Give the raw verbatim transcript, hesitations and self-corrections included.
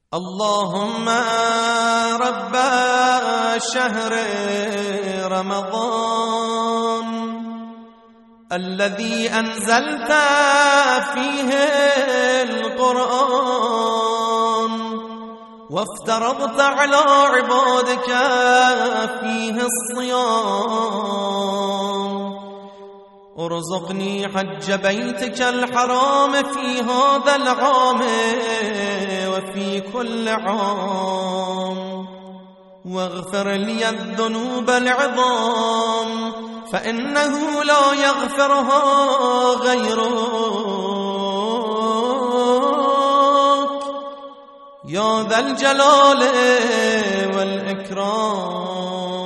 اللهم رب شهر رمضان الذي أنزلت فيه القرآن وافترضت على عبادك فيه الصيام ارزقني حج بيتك الحرام في هذا العام وفي كل عام واغفر لي الذنوب العظام فإنه لا يغفرها غيرك يا ذا الجلال والإكرام.